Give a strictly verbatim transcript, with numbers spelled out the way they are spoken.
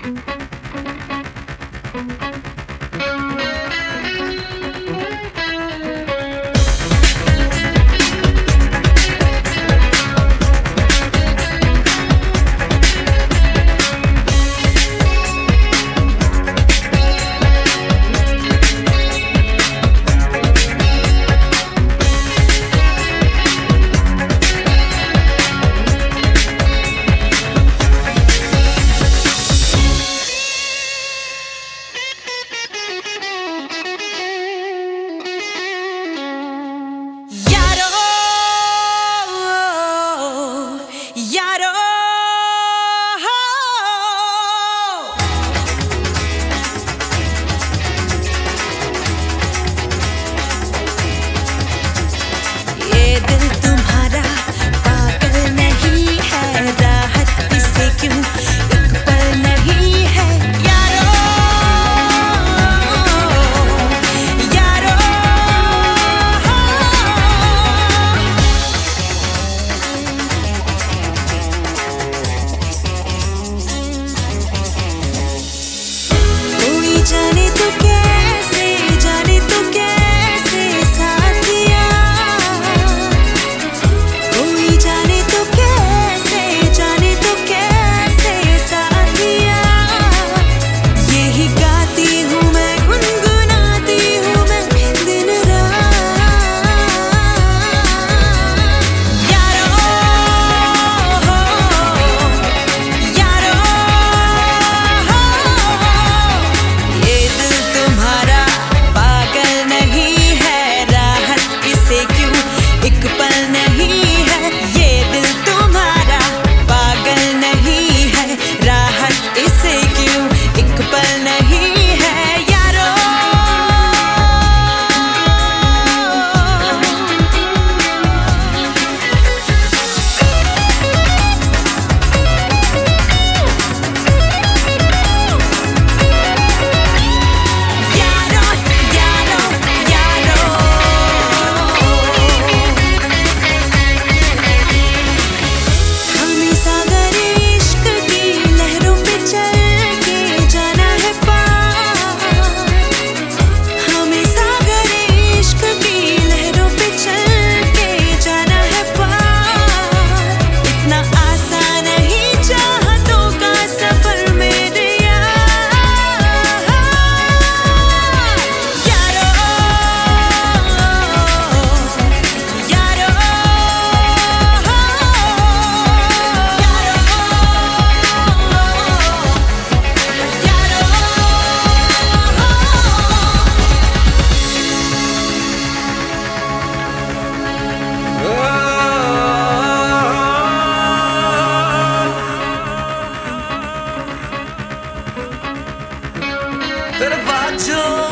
जाने तू कैसे, जाने तू कैसे साथिया, कोई जाने तू कैसे, जाने तू कैसे साथिया। यही गाती हूँ मैं, गुनगुनाती हूँ मैं दिन रात। यारो हो, यारो ये दिल तुम्हारा पागल नहीं है, राहत इसे क्यों एक पल नहीं है। ये दिल तुम्हारा पागल नहीं है, राहत इसे क्यों एक पल नहीं है। यारो Te faccio